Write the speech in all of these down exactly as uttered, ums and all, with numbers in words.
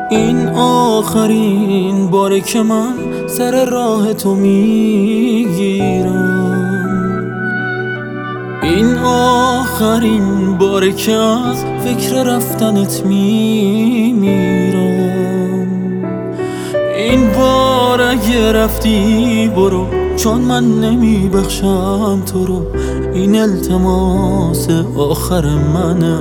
این آخرین باره که من سر راه تو میگیرم، این آخرین باره که از فکر رفتنت میمیرم. این بار اگه رفتی برو، چون من نمیبخشم تو رو، این التماس آخر منه.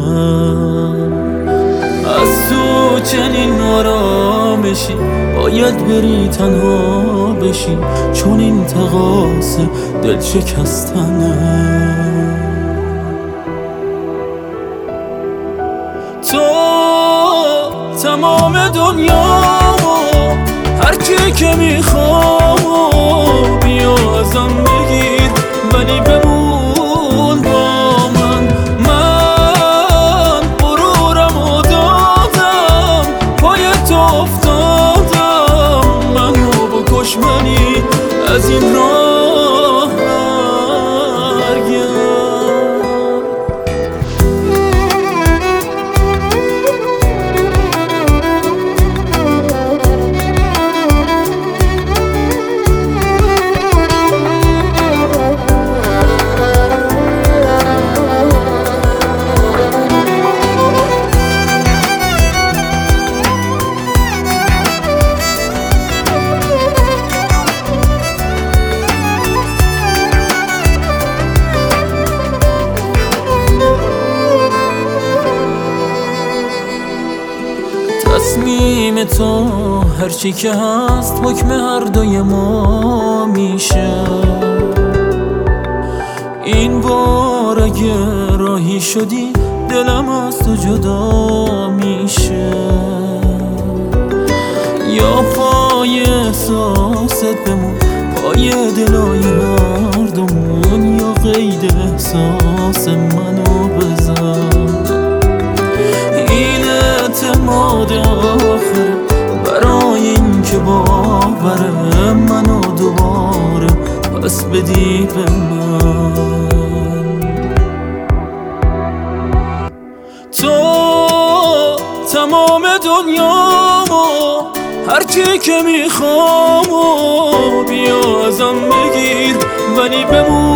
از تو چنین آرامشی باید بری تنها بشی، چون این تقاص دل شکستنه. تو تمام دنیامو هرچی که میخوام بیا ازم بگیر، ولی بمون با من. من غرورمو دادم پای تو افتادم، منو بکش منی از این راه برگرد. تصمیم تو هرچی که هست حکم هر دوی ما میشه. این بار اگه راهی شدی دلم از تو جدا میشه. یا پای احساست بمون، پای دلای هر دومون، یا قید احساس منو بزن. این اعتماد آخره برای این که باور منو دوباره پس بدی به من. تو تمام دنیامو هرچی که میخوام بیا ازم بگیر، ولی بمون